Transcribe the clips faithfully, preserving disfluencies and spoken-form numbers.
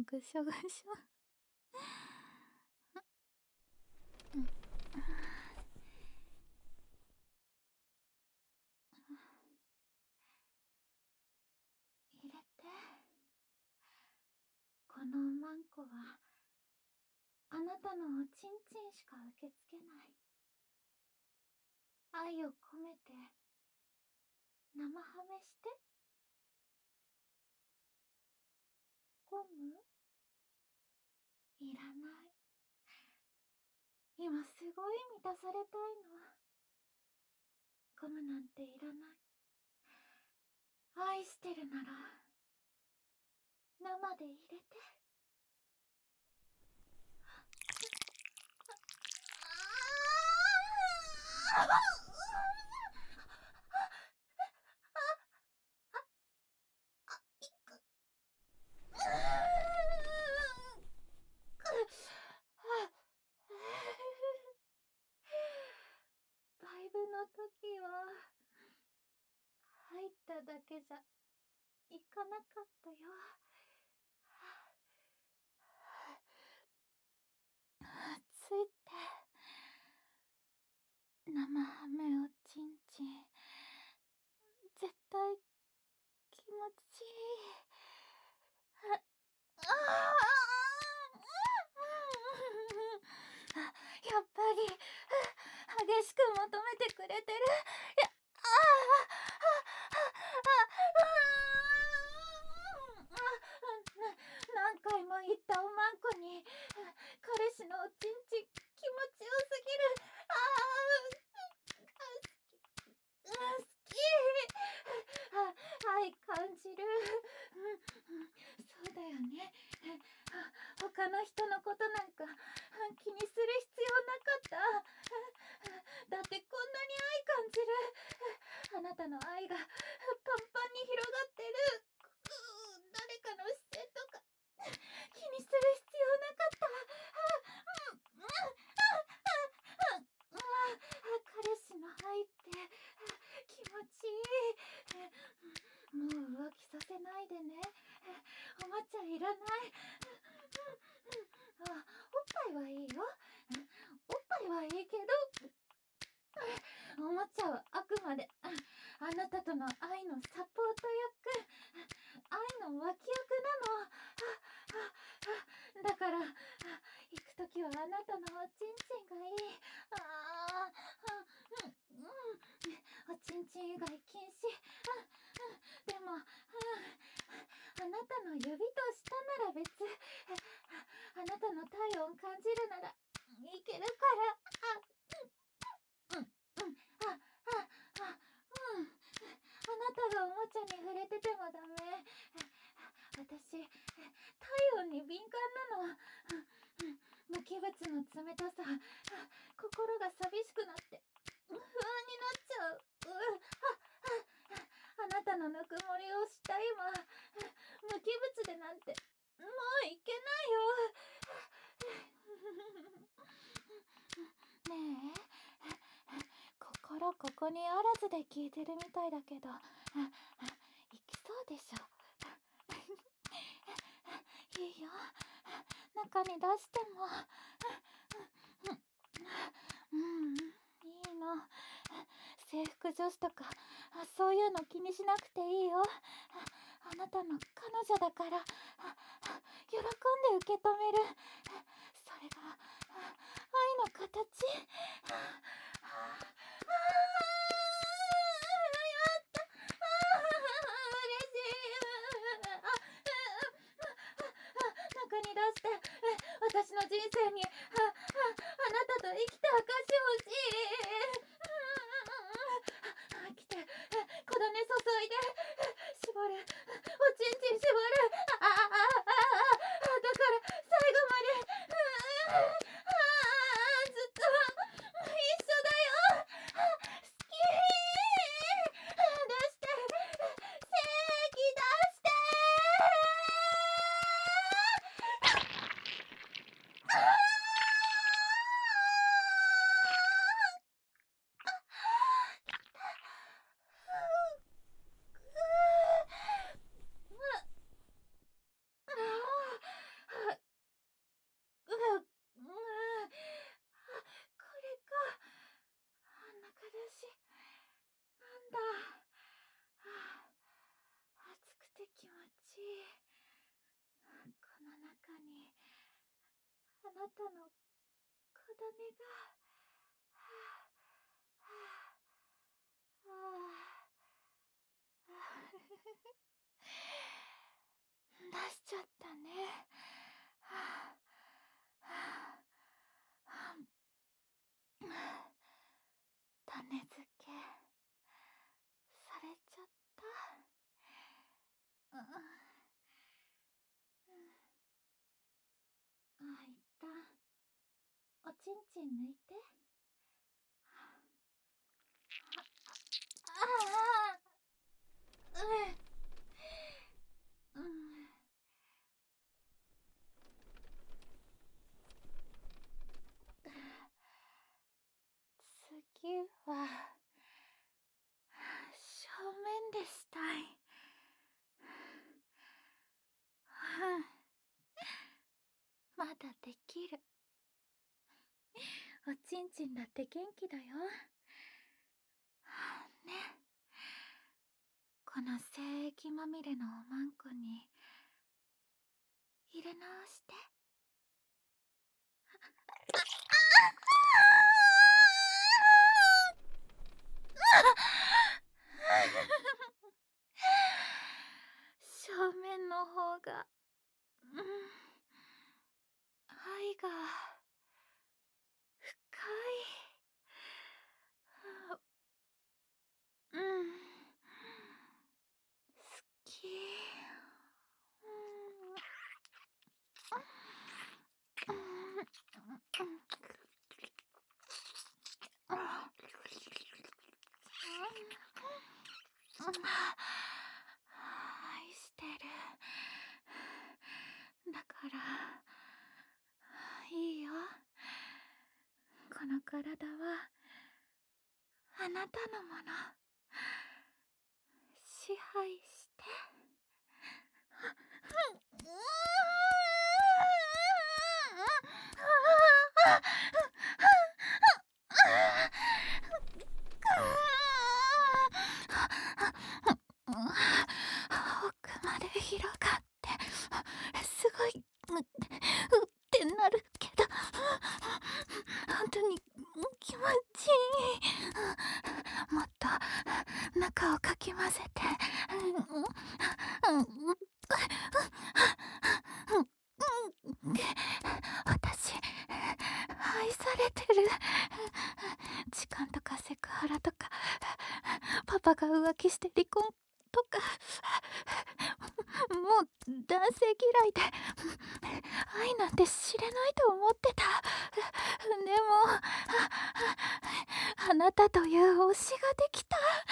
ぐしょぐしょ。うん、入れて。このおまんこはあなたのおちんちんしか受け付けない。愛を込めて生ハメして。ゴムいらない。今すごい満たされたいの。ゴムなんていらない。愛してるなら生で入れて。バイブの時は入っただけじゃいかなかったよ。ついて生ハメおちんちん絶対気持ちいい。ああやっぱり激しく求めてくれてる。やあ何回も言ったおまんこに彼氏のおちんちん気持ちよすぎる。ああ好き。愛感じる。そうだよね。他の人のことなんか気にする必要なかった。だってこんなに愛感じる。あなたの愛がパンパンに広がってる。誰かの視線とか気にする必要なかった。彼氏の愛って気持ちいい。もう浮気させないでね。おもちゃいらない。あ、おっぱいはいいよ。おっぱいはいいけどおもちゃはあくまであなたとの愛のサポート役、愛の脇役なの。だから行くときはあなたのおちんちんがいい。あー、うん、うん、おちんちん以外禁止。でもあなたの指と舌なら別。あなたの体温感じるならいけるから。あ、うん、うん、あ、あ、あ、うん。あなたがおもちゃに触れててもダメ。私、体温に敏感なの。無機物の冷たさ、心が寂しくなって不安になっちゃう。あなたのぬくもりをした今、無機物でなんてもういけないよ。ねえ、心ここにあらずで聞いてるみたいだけど、いきそうでしょ。いいよ、中に出しても。うん、いいの。制服女子とかそういうの気にしなくていいよ。あなたの彼女だから喜んで受け止める。それが愛の形。中に出して私の人生にああなたと生きた証欲しい。来て小種注いで絞る、おちんちん絞る。ああああだから最後までずっと一緒だよ。好き。出して正義出してあ中にあなたの小種が、はあはあはあ出しちゃったね。はあはあ、種付けされちゃった。うん、あ、いったんおちんちん抜いて。ああ、うん、うん。次は正面でしたい。まだできる。おちんちんだって元気だよ。ね。この精液まみれのおまんこに入れ直して。正面の方が、うん、愛が深い。うん、好き。うん、愛してる。だからいいよ。この体はあなたのもの。支配して。奥まで広がってすごい、うってなるけど、本当に気持ちいい。もっと中をかき混ぜて。私愛されてる。時間とかセクハラとか、パパが浮気して離婚とか、もう男性嫌いで愛なんて知れないと思ってた。でもあなたという推しができた。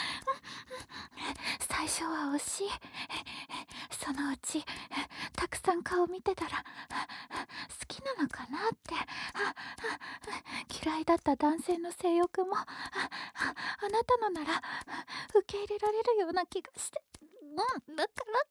最初は推し、そのうちたくさん顔見てたら好きなのかなって。嫌いだった男性の性欲もあなたのなら受け入れられるような気がして、うん、だから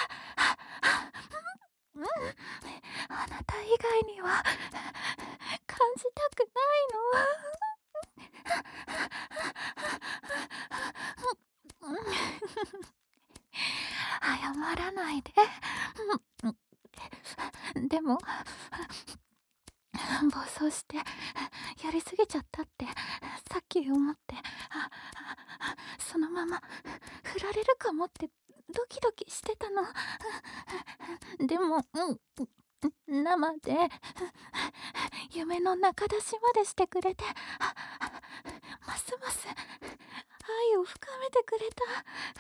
うん、あなた以外には感じたくないの。謝らないで。でも暴走してやりすぎちゃったってさっき思って、そのまま振られるかもってドキドキしてたの。でも、うん、生で夢の中出しまでしてくれて、ますます愛を深めてくれた。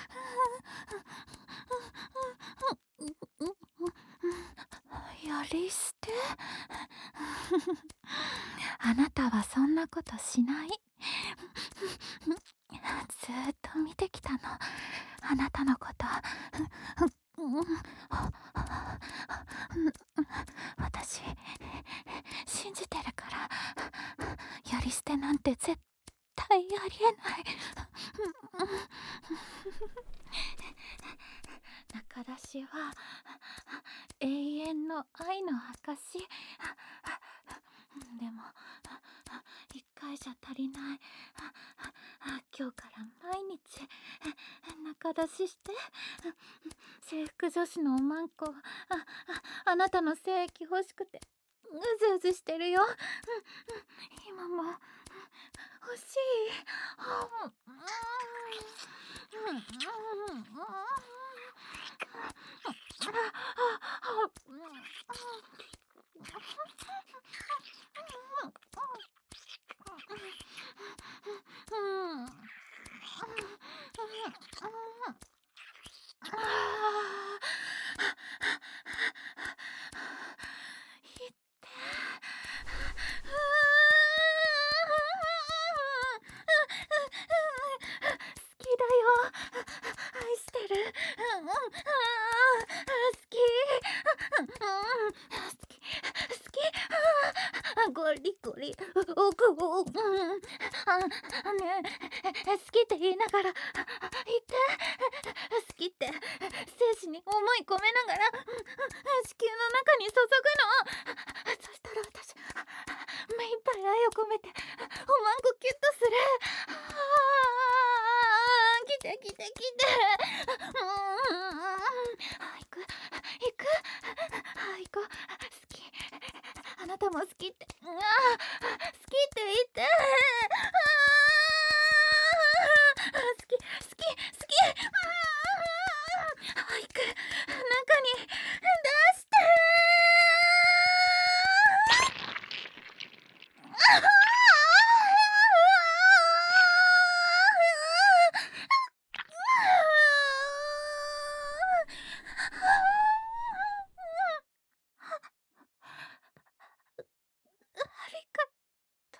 やり捨てあなたはそんなことしない。ずーっと見てきたの、あなたのこと。私信じてるから、やり捨てなんて絶対ありえない。中出しは永遠の愛の証。でも一回じゃ足りない。今日から毎日中出しして制服女子のおまんこああなたの精液欲しくてうずうずしてるよ。うんうん、今も欲しい。あうんうんうんうん好きだよ。愛してる。うんうん、あ好き。うん好き好き。あゴリゴリ。おくおうんあね好きって言いながら言って好きって精子に思い込めながら子宮の中に注ぐの。そしたら私目いっぱい愛を込めておまんこキュッとする。あー来て来て来て。うん行く行く行こう。好きあなたも好きってあ好きって言ってあ好き好き好きあ行く中に出してありがと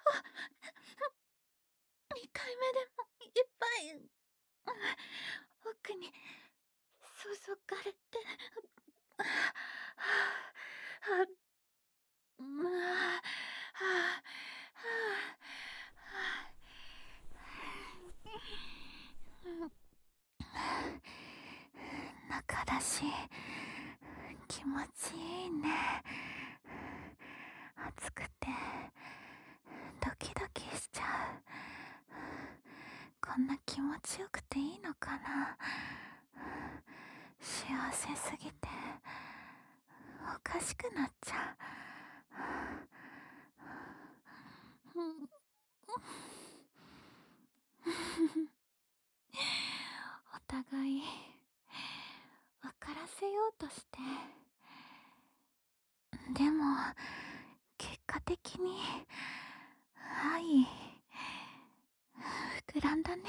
う。にかいめでもいっぱい奥に注がれてはあうんはあはあ中だし気持ちいいね。暑くてドキドキしちゃう。こんな気持ちよくていいのかな。幸せすぎておかしくなっちゃう。うんお互い分からせようとして、でも結果的に愛膨らんだね。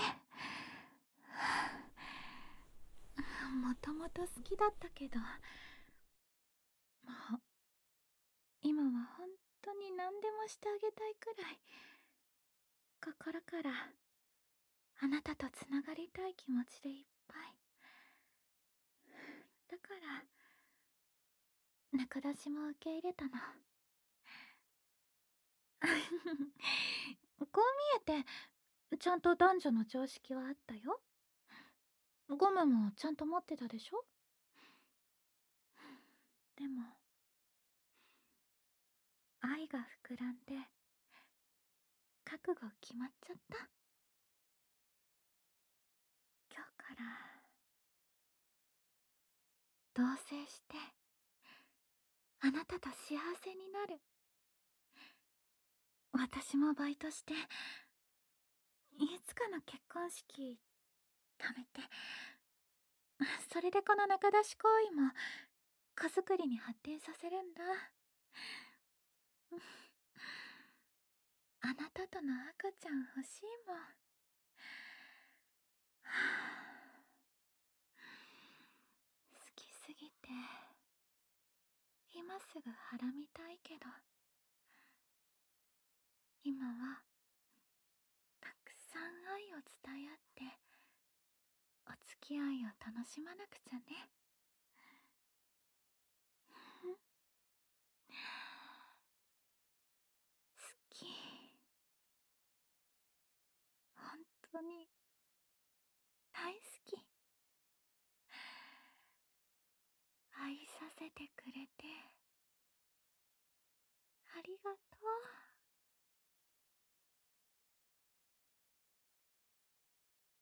もともと好きだったけど、もう今は本当に何でもしてあげたいくらい心からあなたとつながりたい気持ちでいっぱいだから仲出しも受け入れたの。こう見えてちゃんと男女の常識はあったよ。ゴムもちゃんと持ってたでしょ。でも愛が膨らんで覚悟決まっちゃった。今日から同棲してあなたと幸せになる。私もバイトしていつかの結婚式貯めて、それでこの仲出し行為も子作りに発展させるんだ。あなたとの赤ちゃん欲しいもん。好きすぎて今すぐはらみたいけど、今はたくさん愛を伝え合ってお付き合いを楽しまなくちゃね。好き、本当に大好き。愛させてくれてありがとう。